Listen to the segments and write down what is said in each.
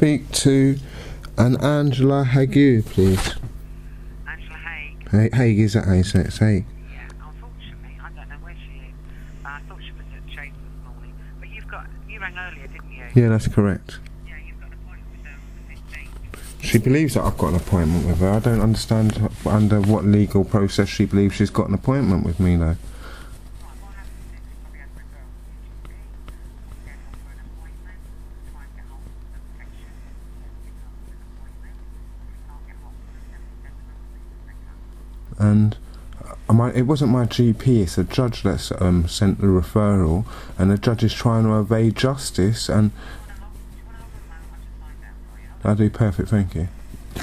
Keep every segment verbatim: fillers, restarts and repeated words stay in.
speak to an Angela Hague, please? Angela Hague? Hague, Hague, is that how you say it? Hague. Yeah, unfortunately, I don't know where she is. Uh, I thought she was at Chase this morning. But you've got, you rang earlier, didn't you? Yeah, that's correct. Yeah, you've got an appointment with her on the fifteenth. She believes that I've got an appointment with her. I don't understand under what legal process she believes she's got an appointment with me, though. And uh, my, it wasn't my G P, it's a judge that's um, sent the referral, and the judge is trying to evade justice, and I do perfect, thank you.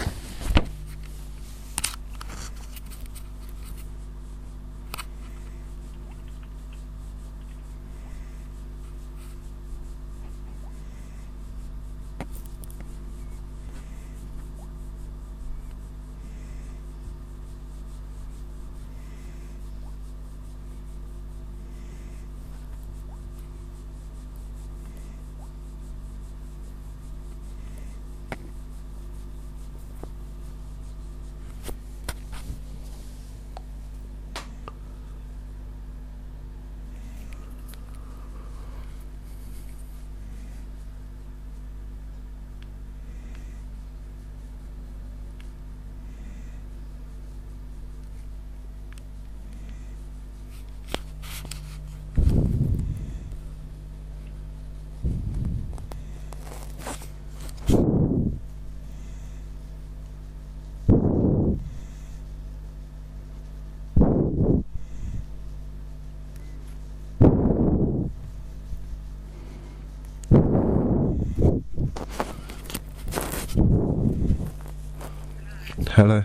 Hello.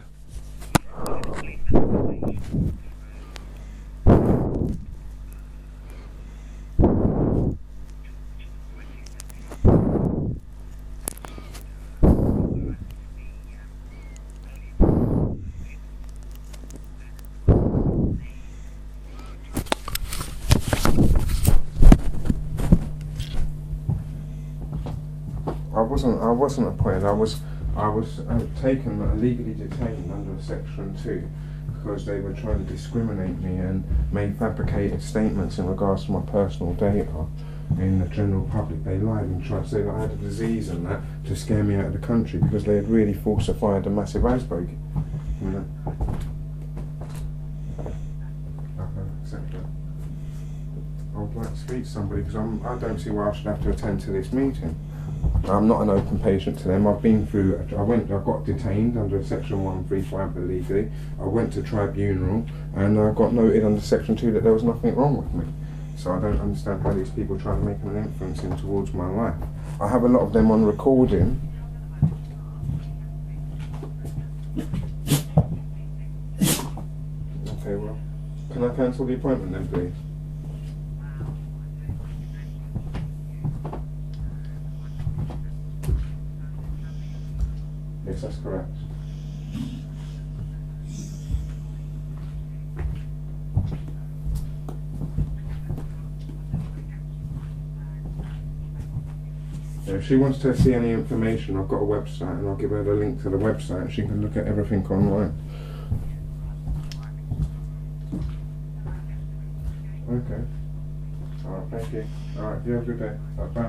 I wasn't. I wasn't appointed. I was. I was uh, taken, illegally detained under Section two because they were trying to discriminate me and made fabricated statements in regards to my personal data in the general public. They lied and tried to say that I had a disease and that to scare me out of the country because they had really falsified a massive iceberg. You know? I would like to speak to somebody because I'm, I don't see why I should have to attend to this meeting. I'm not an open patient to them. I've been through, I went, I got detained under Section one thirty-five illegally. I went to tribunal and I got noted under Section two that there was nothing wrong with me. So I don't understand how these people try to make an influence in towards my life. I have a lot of them on recording. Okay, well, can I cancel the appointment then, please? Yes, that's correct. If she wants to see any information, I've got a website and I'll give her the link to the website and she can look at everything online. Okay. Alright, thank you. Alright, you have a good day. Bye-bye.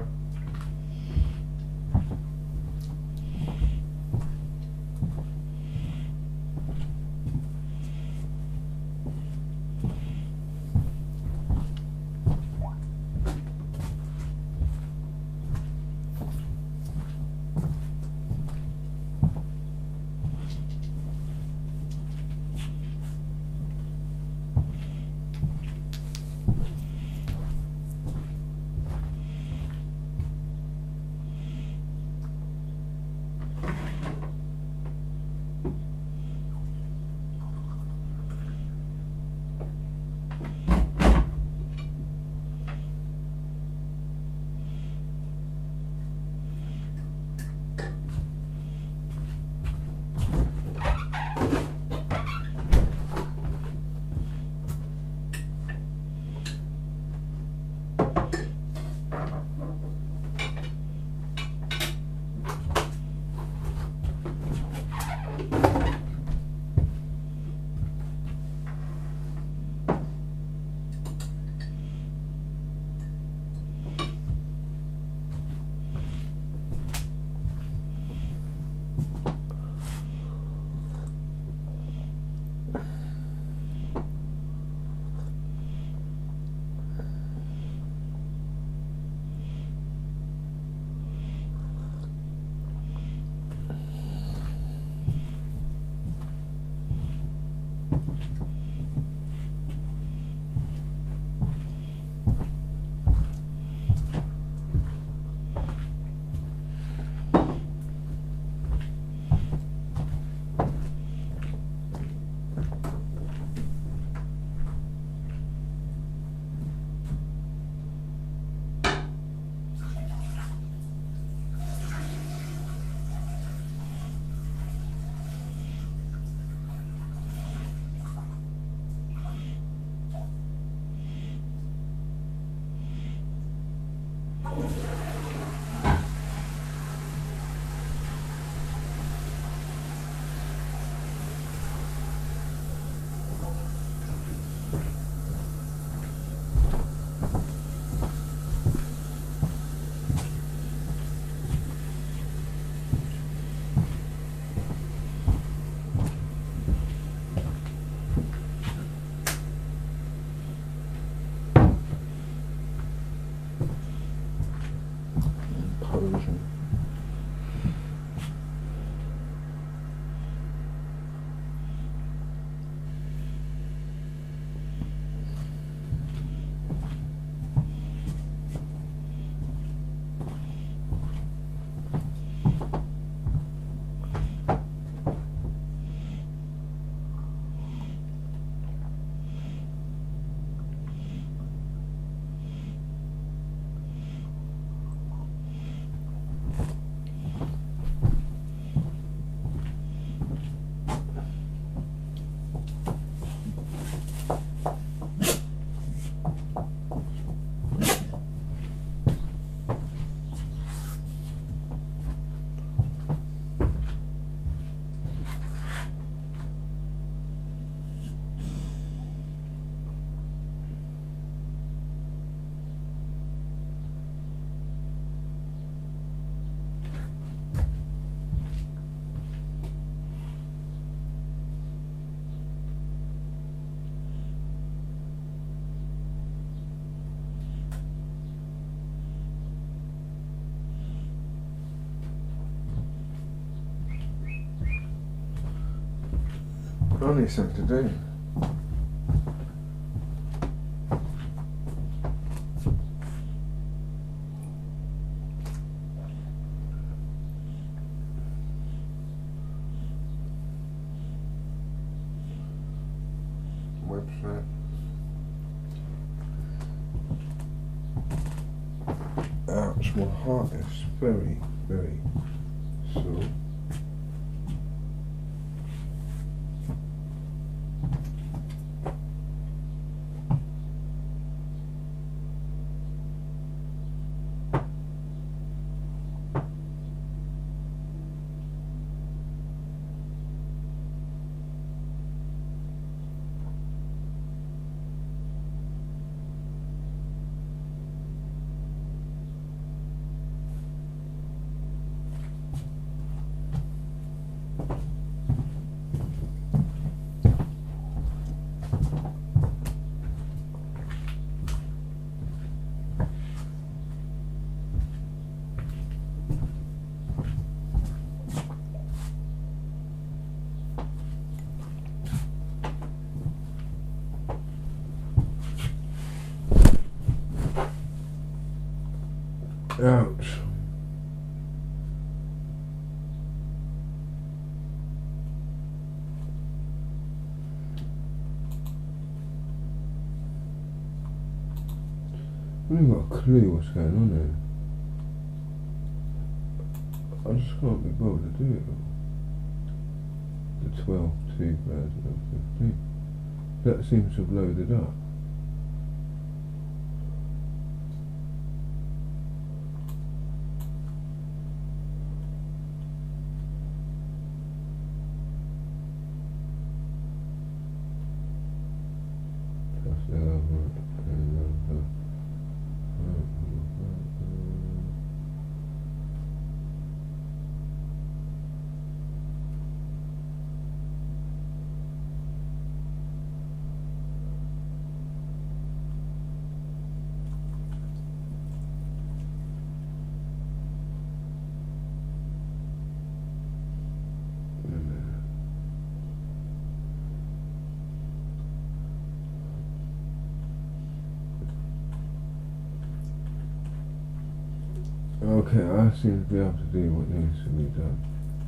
I need something to do. Website. Ouch, my heart is very, very sore. Ouch. I haven't got a clue what's going on there. I just can't be bothered to do it all. The twelve two thousand fifteen. That seems to have loaded up. Okay, I seem to be able to do what needs to be done.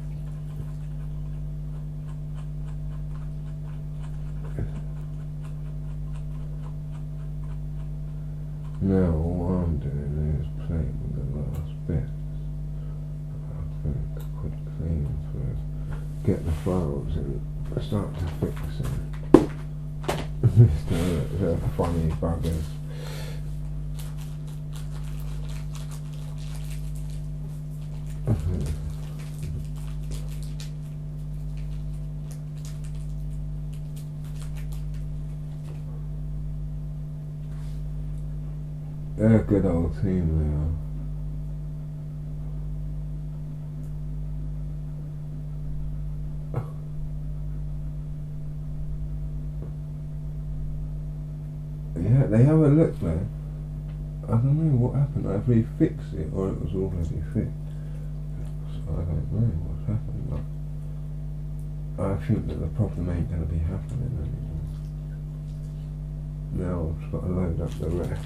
Now all I'm doing is playing with the last bits. I think quick clean first. Get the files and start to fix them. They're, they're funny buggers. They're a good old team, they are. Yeah, they have a look there. I don't know what happened. Either he fixed it or it was already fixed. So I don't know what's happened. Like, I think that the problem ain't going to be happening anymore. Now I've just got to load up the rest.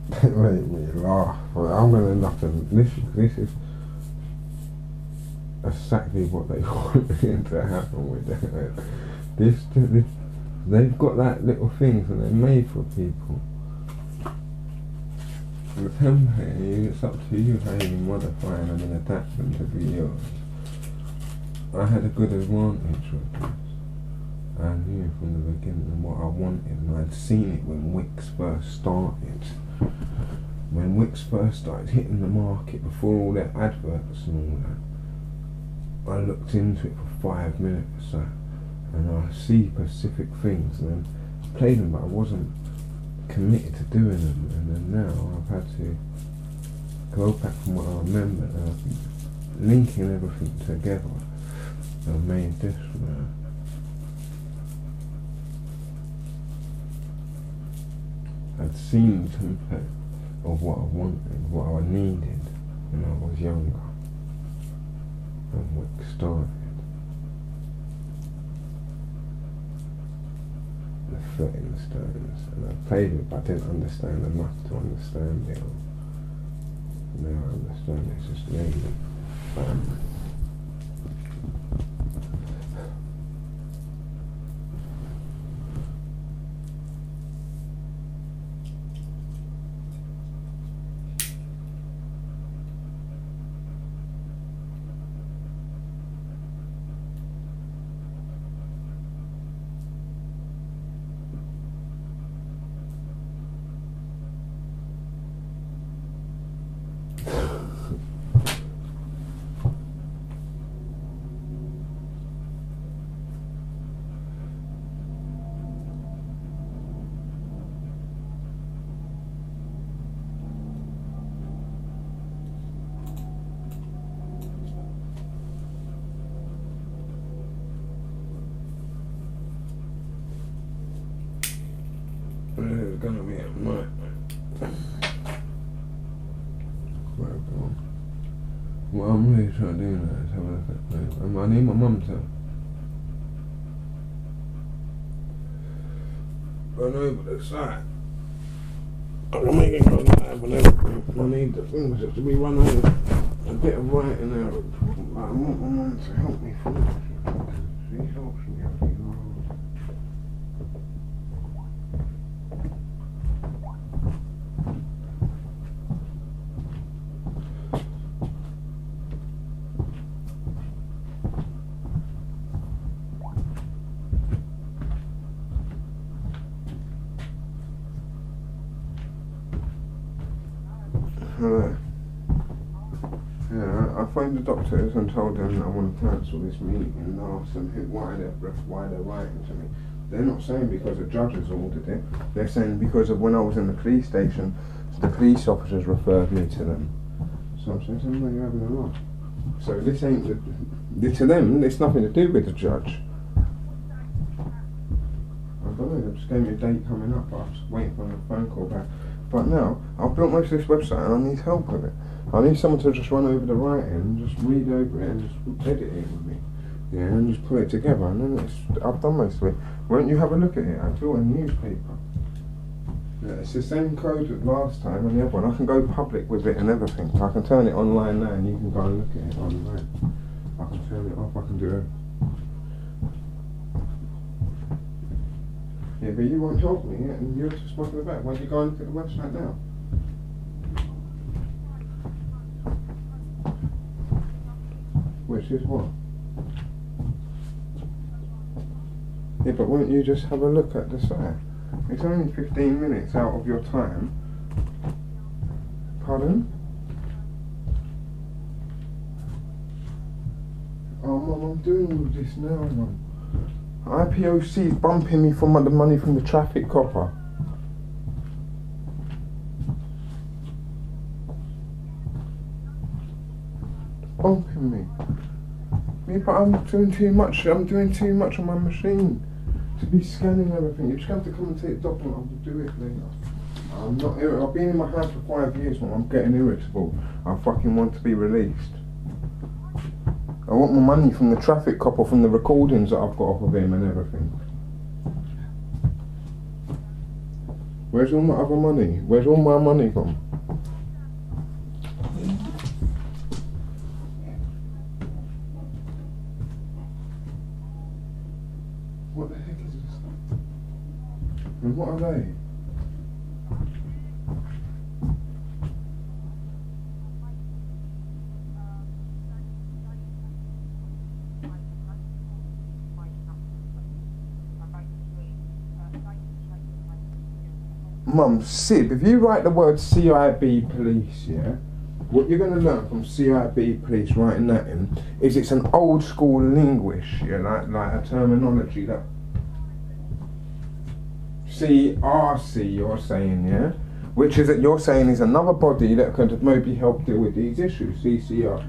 It made me laugh. Well, I'm gonna end up in this. This is exactly what they wanted to happen with it. This, this, they've got that little things and they're made for people. The template, it's up to you how you modify them and adapt them to be yours. I had a good advantage with this. I knew from the beginning what I wanted, and I'd seen it when Wix first started. When Wix first started hitting the market, before all their adverts and all that, I looked into it for five minutes, so, and I see specific things, and then I played them, but I wasn't committed to doing them, and then now I've had to go back from what I remember, and I'm linking everything together. I made this now. I'd seen the template of what I wanted, what I needed when I was younger, and Wix started. The foot in the stones, and I played it, but I didn't understand enough to understand it. Now I understand it's just mainly um, it's gonna be a night. What I'm really trying to do now is have a look at things. Um, I need my mum to. I know, but it's that. I can make it run live and everything. I need the things just to be run over. A bit of writing there. I want my mum to help me through it. She helps me out. Hello. Yeah, I phoned the doctors and told them that I want to cancel this meeting and asked them who, why they're why they're writing to me. They're not saying because the judges ordered it. They're saying because of when I was in the police station, the police officers referred me to them. So I'm saying, well, you're having a laugh. So this ain't the, to them. It's nothing to do with the judge. I don't know. They just gave me a date coming up. I was waiting for a phone call back. But now, I've built most of this website and I need help with it. I need someone to just run over the writing and just read over it and just edit it with me. Yeah, and just put it together, and then it's, I've done most of it. Won't you have a look at it? I built a newspaper. Yeah, it's the same code as last time and the other one. I can go public with it and everything. I can turn it online now and you can go and look at it online. I can turn it off, I can do it. Yeah, but you won't help me, and you're just walking about. Why don't you go and look at the website now? Which is what? Yeah, but won't you just have a look at the site? It's only fifteen minutes out of your time. Pardon? Oh, Mum, I'm doing all this now, Mum. I P O C is bumping me for the money from the traffic copper. Bumping me. Yeah, but I'm doing too much. I'm doing too much on my machine to be scanning everything. You just have to come and take a document. I'll do it later. I'm not irritable. I've been in my house for five years now. I'm getting irritable. I fucking want to be released. I want my money from the traffic cop or from the recordings that I've got off of him and everything. Where's all my other money? Where's all my money gone? What the heck is this? And what are they? Mum, Sib, if you write the word C I B police, yeah, what you're going to learn from C I B police writing that in is it's an old school linguish, yeah, like, like a terminology that C R C you're saying, yeah, which is that you're saying is another body that could maybe help deal with these issues, C C R.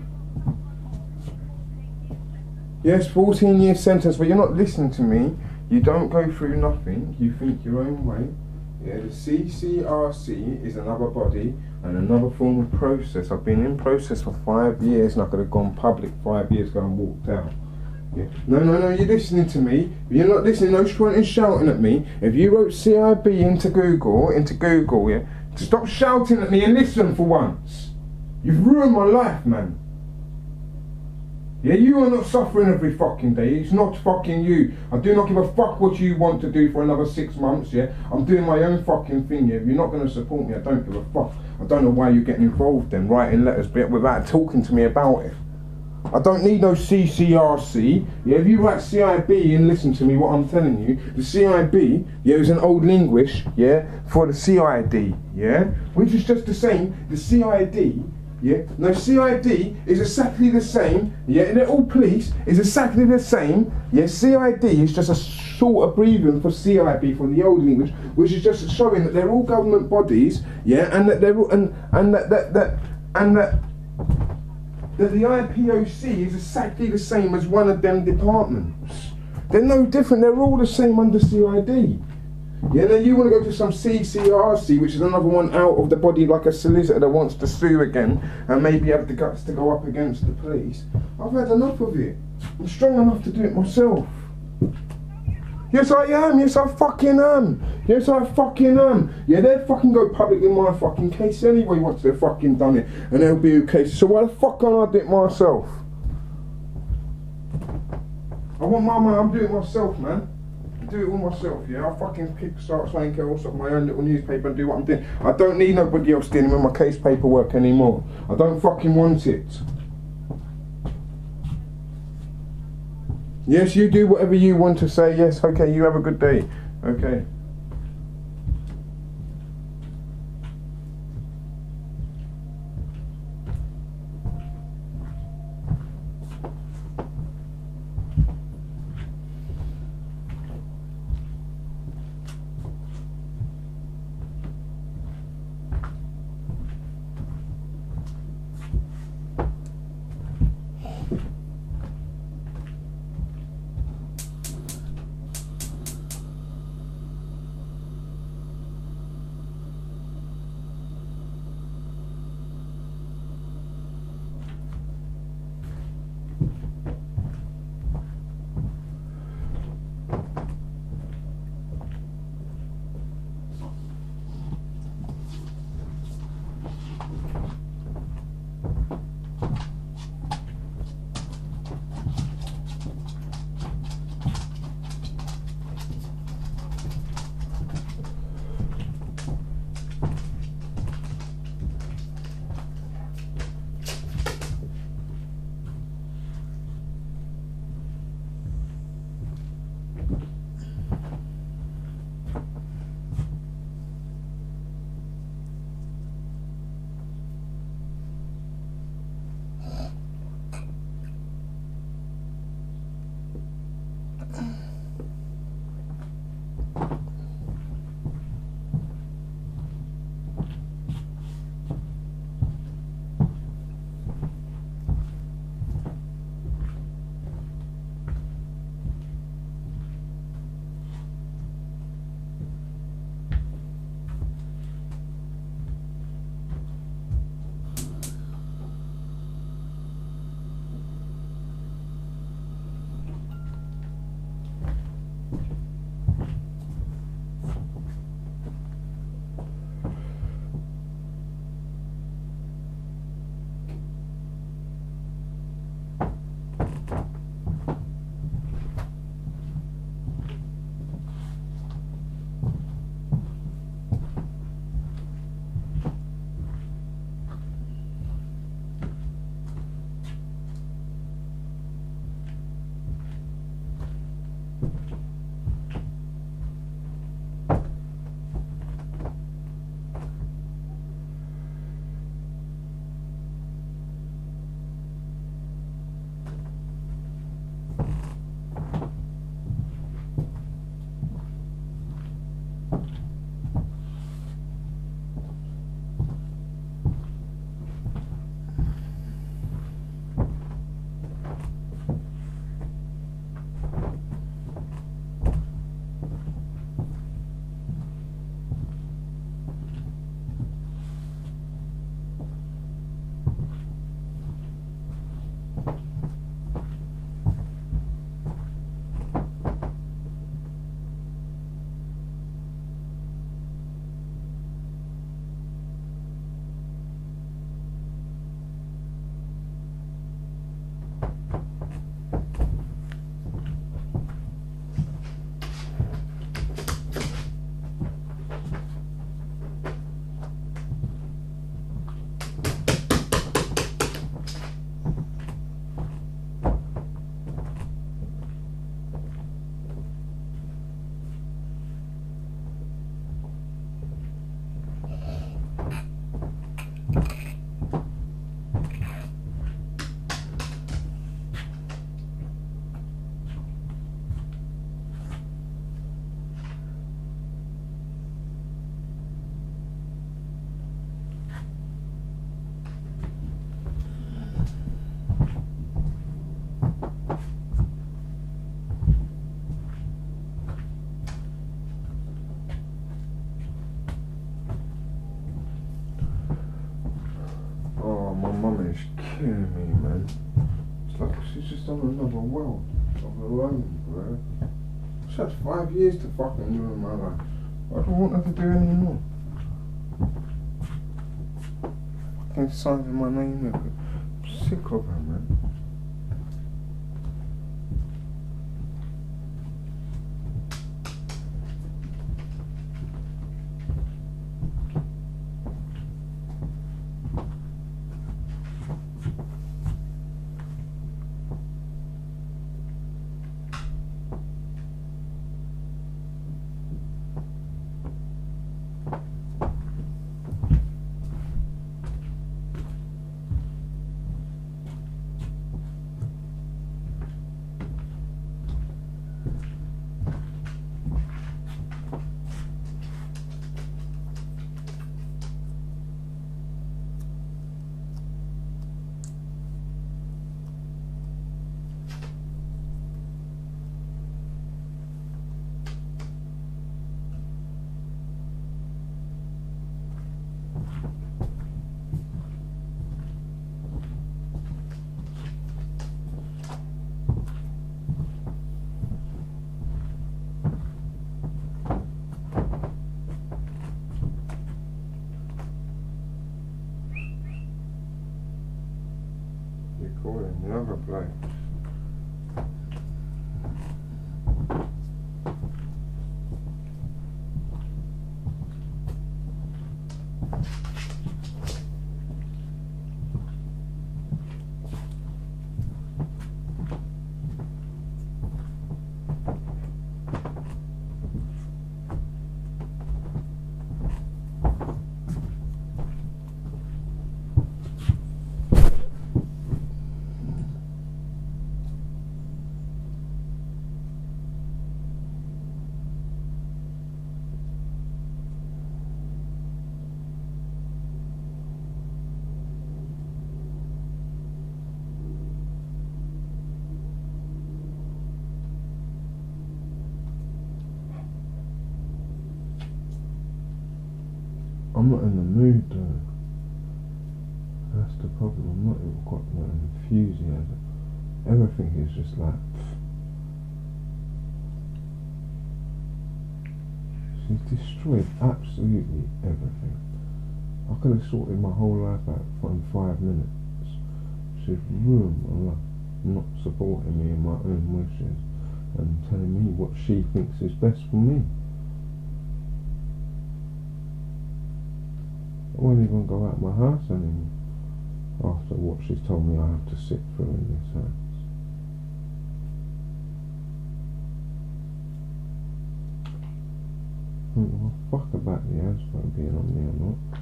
Yes, fourteen year sentence, but you're not listening to me. You don't go through nothing, you think your own way. Yeah, the C C R C is another body and another form of process. I've been in process for five years and I could have gone public five years ago and walked out. Yeah. No, no, no, you're listening to me. If you're not listening, no point in shouting at me. If you wrote C I B into Google, into Google, yeah, stop shouting at me and listen for once. You've ruined my life, man. Yeah, you are not suffering every fucking day. It's not fucking you. I do not give a fuck what you want to do for another six months, yeah? I'm doing my own fucking thing, yeah? If you're not going to support me, I don't give a fuck. I don't know why you're getting involved then, writing letters without talking to me about it. I don't need no C C R C. Yeah, if you write C I B and listen to me, what I'm telling you, the C I B, yeah, is an old linguish, yeah, for the C I D, yeah? Which is just the same, the C I D, yeah, no, C I D is exactly the same, yeah, they're all police, is exactly the same, yeah, C I D is just a short abbreviation for C I B, for the old English, which is just showing that they're all government bodies, yeah, and that they're all, and, and that, that, that, and that, that the I P O C is exactly the same as one of them departments. They're no different, they're all the same under C I D. Yeah, then you want to go to some C C R C, which is another one out of the body, like a solicitor that wants to sue again and maybe have the guts to go up against the police. I've had enough of it. I'm strong enough to do it myself. Yes, I am. Yes, I fucking am. Yes, I fucking am. Yeah, they'll fucking go public in my fucking case anyway once they've fucking done it, and they'll be okay. So why the fuck can't I do it myself? I want my money. I'm doing it myself, man. Do it all myself, yeah. I'll fucking kick start something else off my own little newspaper and do what I'm doing. I don't need nobody else dealing with my case paperwork anymore. I don't fucking want it. Yes, you do whatever you want to say. Yes, okay, you have a good day. Okay. killing me, man. It's like she's just on another world of her own, bro. She had five years to fucking ruin my life. I don't want her to do any more. Fucking signing my name with her. I'm sick of her, man. Recording the other bloke. I'm not in the mood though. That's the problem. I'm not even got no enthusiasm. Everything is just like pff. She's destroyed absolutely everything. I could have sorted my whole life out in five minutes. She's ruined my life, not supporting me in my own wishes and telling me what she thinks is best for me. I won't even go out of my house anymore after what she's told me I have to sit through in this house. I don't give a fuck about the house phone being on me or not.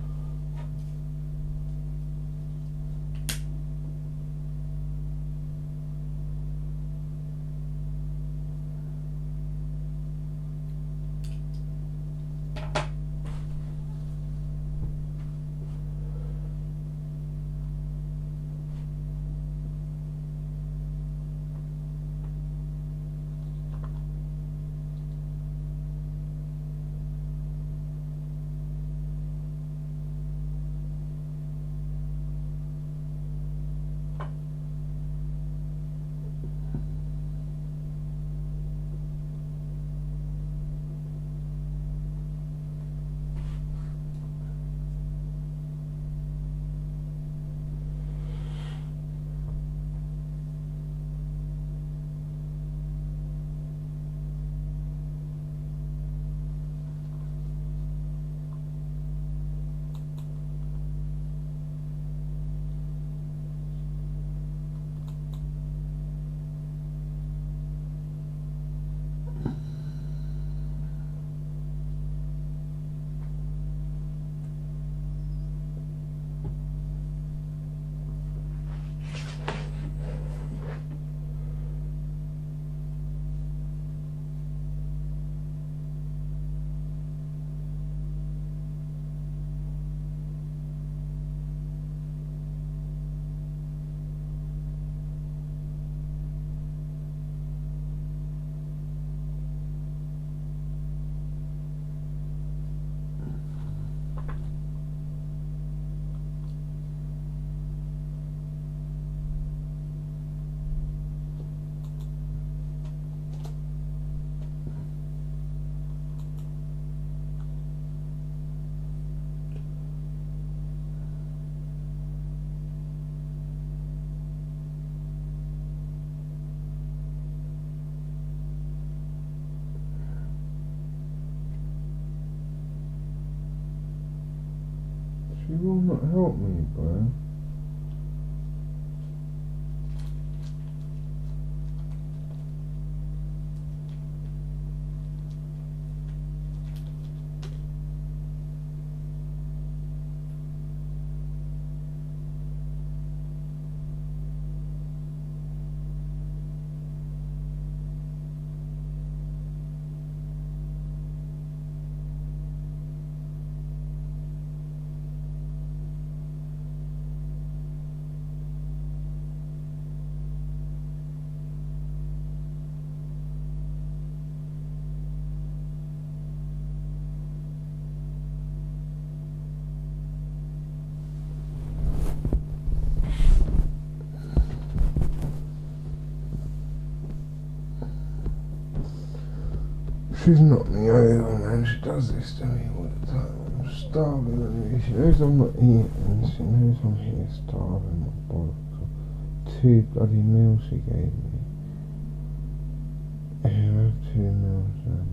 She will not help me, bro. She's not me over, man. She does this to me all the time. I'm starving anyway. She knows I'm not eating. She knows I'm here starving my bollocks. Two bloody meals she gave me. Here, have two meals, man.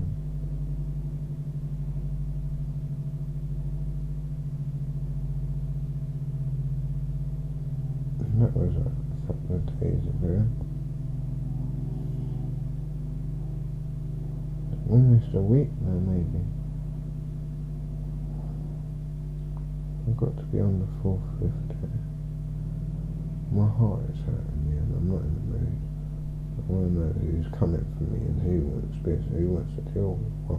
And that was a couple of days ago. Almost a week now, maybe. I've got to be on the fourth, fifth day. My heart is hurting me and I'm not in the mood. I want to know who's coming for me and who wants this, who wants to deal with what.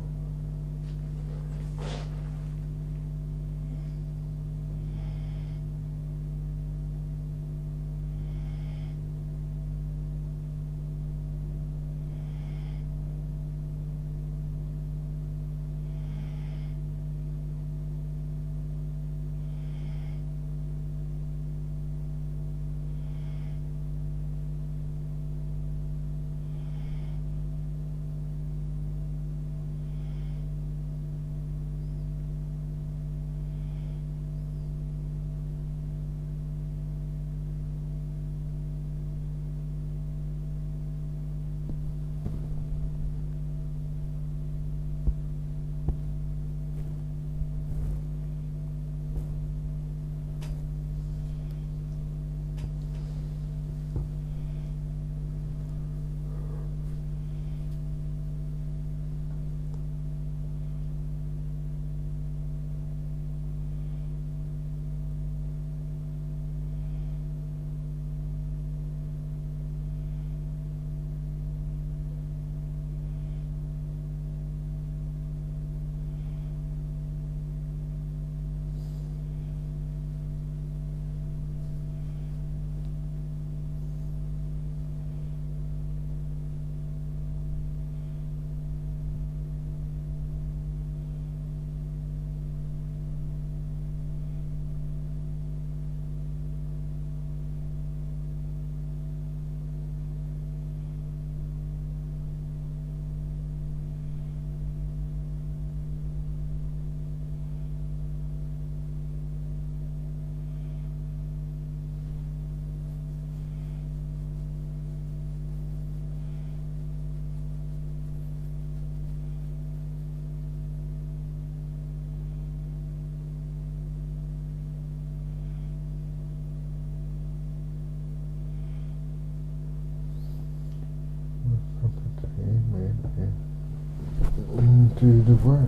Do the work.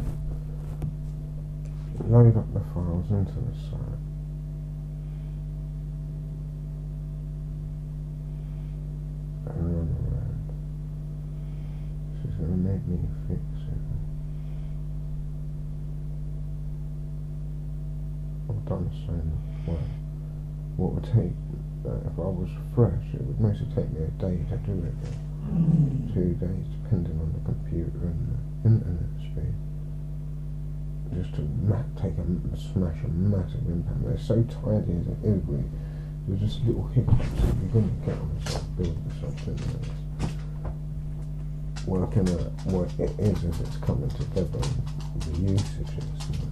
Load up the files into the site. And run around. She's gonna make me fix it. I've done so much work. What would take, uh, if I was fresh, it would mostly take me a day to do it. Two days, depending on the computer and the internet speed. Just to ma- take a smash a massive impact. They're so tidy as it is, really. They're just little hiccups that you're going to get on and start building something that's working out what it is as it's coming together and the usages.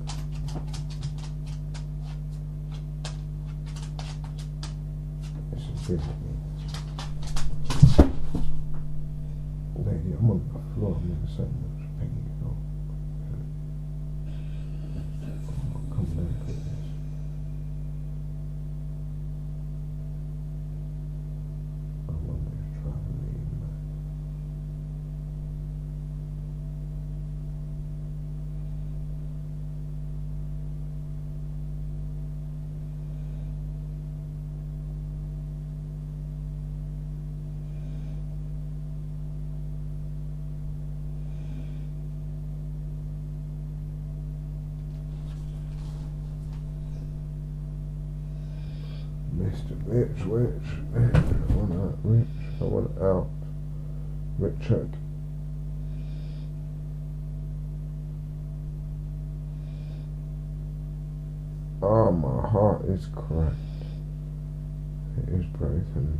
This is really lady, I'm on the floor, I'm in so much pain. Oh, I'm not coming out with this. Mister Rich, Rich, Rich, I want out, Rich, I want out, Richard. Oh, my heart is cracked. It is broken.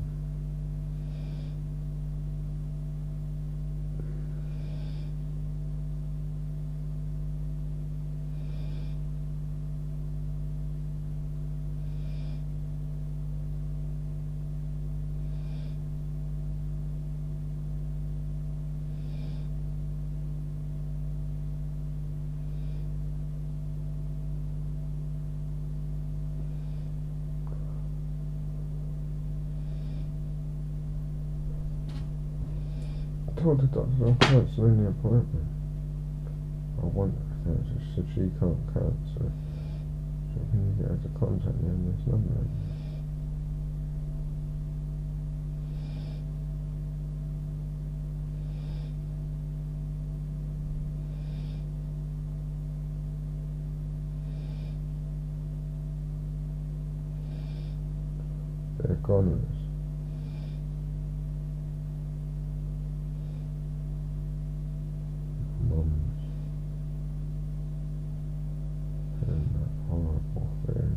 I told the doctor I'm cancelling the appointment. I want her, she said she can't cancel. So can you get her to contact me on this number? They're goners. Mums. And that horrible thing.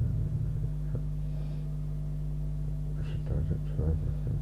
She does it to everything.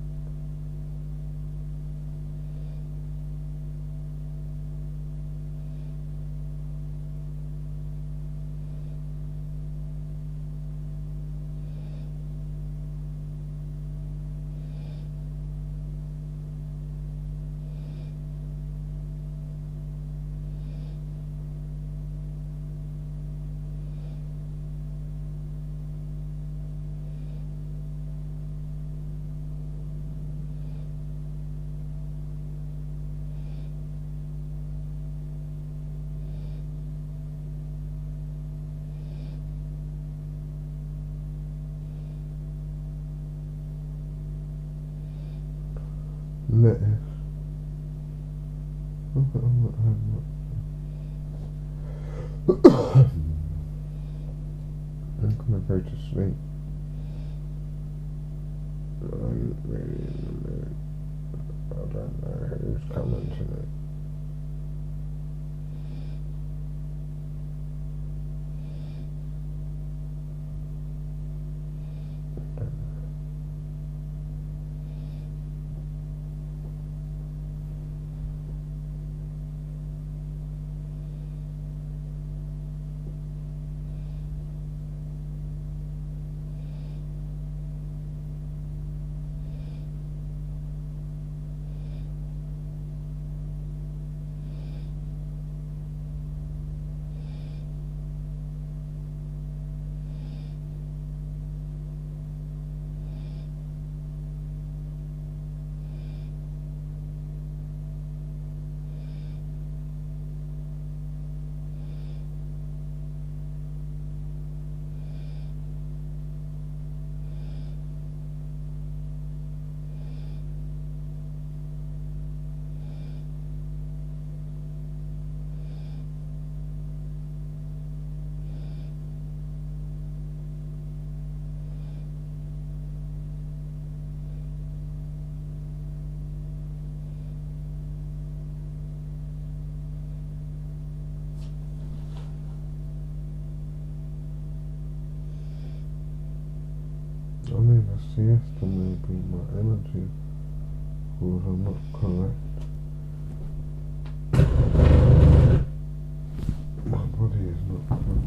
Lettuce. I'm not having much. I'm gonna go to sleep. I'm really in the mood. I don't know who's coming tonight. I need a siesta, maybe my energy was not correct. My body is not correct.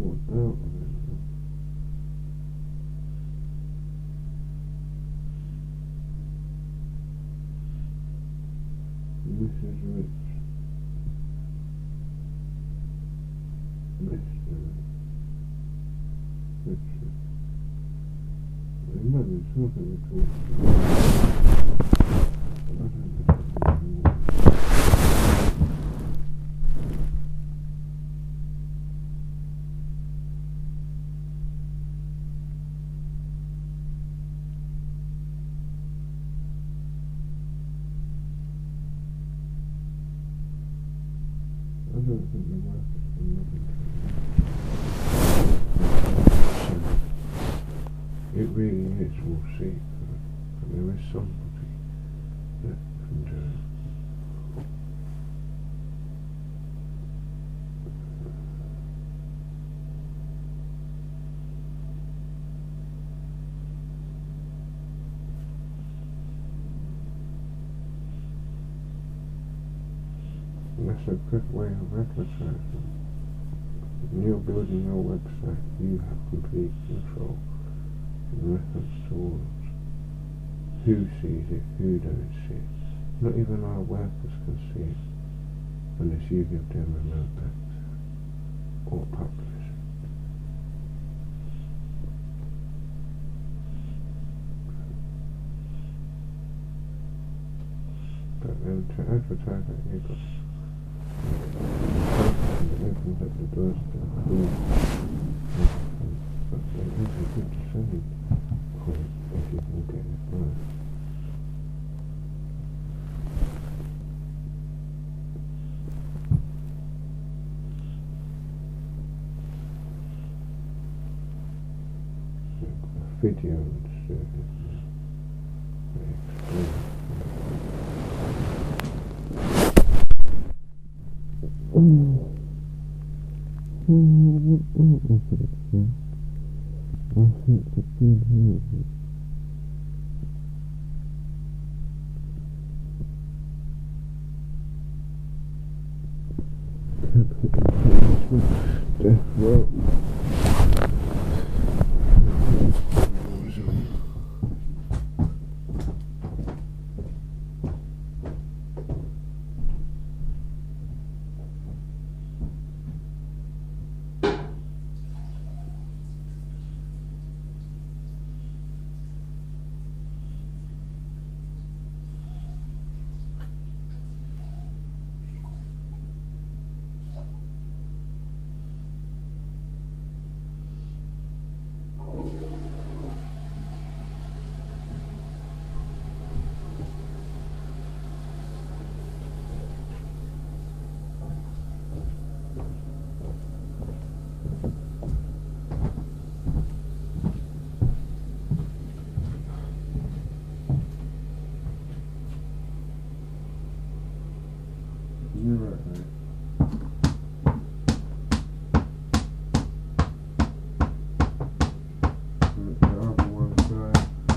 want out of it. Missus Rich. Mister Richard. They might be talking to talk. I don't know anymore. I don't think the wife has been looking for it. It really is, we'll see. But there is somebody that can do it. That's a good way of advertising. When you're building your website, you have complete control in reference towards who sees it, who don't see it. Not even our workers can see it unless you give them remote access or publish it. But then to advertise that, you've got it opens up the doors to food. But it is a good selling point if you can get it right. A video would serve it. They explain. I think the good music. Death Row. You're right, mate. The other one's there.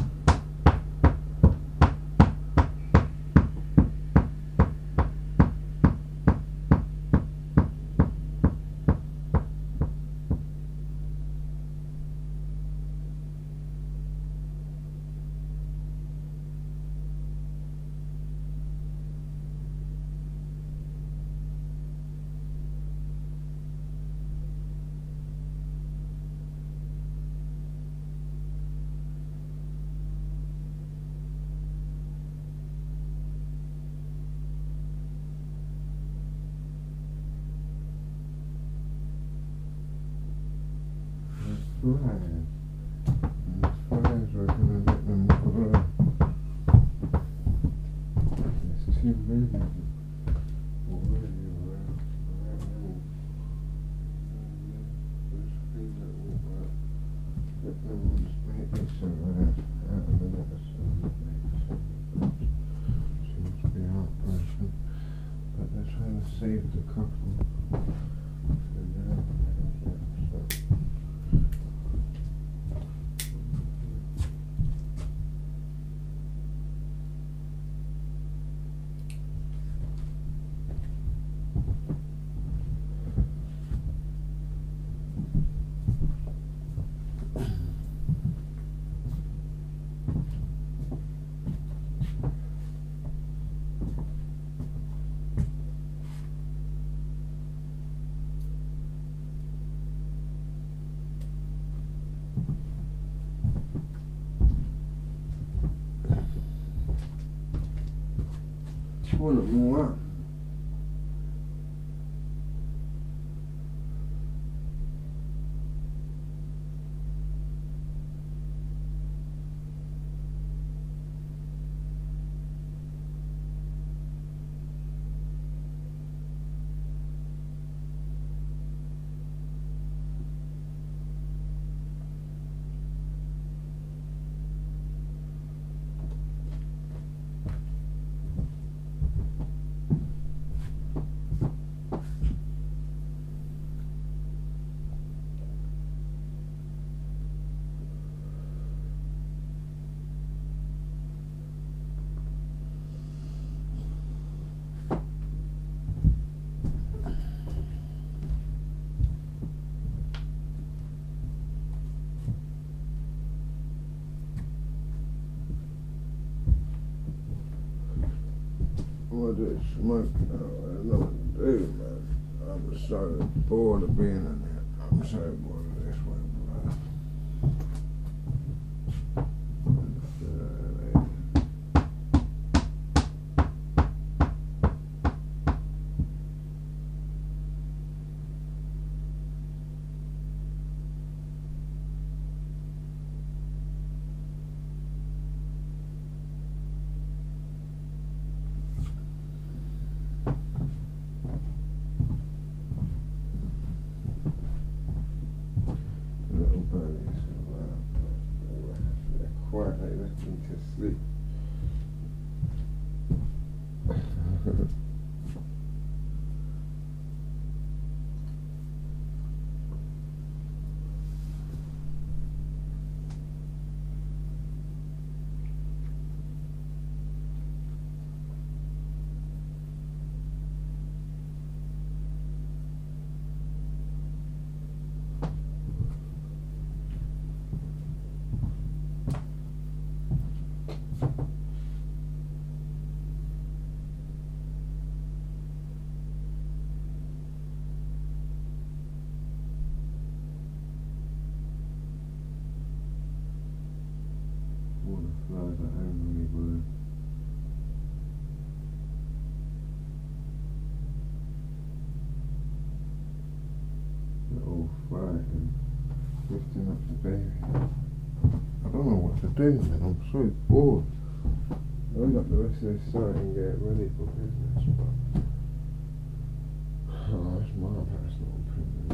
Flies. And these flies are going to let them grow. There's too many of them already around. around There's things that will work. Let them make this around out of the episode. Seems to be out person. But they're trying to save the couple. So now, so. want more up. What is smoking? I don't know what to do, man. I'm so bored of being in it. I'm so bored of this way, brother. Little bunnies, they're quiet, they let me to sleep. All the flies are angry birds. They're all frightened, lifting up the baby. I don't know what to do, man. I'm so bored. I'll end up the rest of this site and get ready for business, but oh, it's my personal opinion.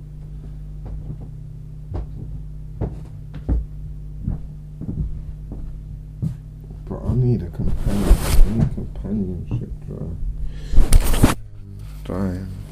But I need a companion. I need companionship, drive. Dying.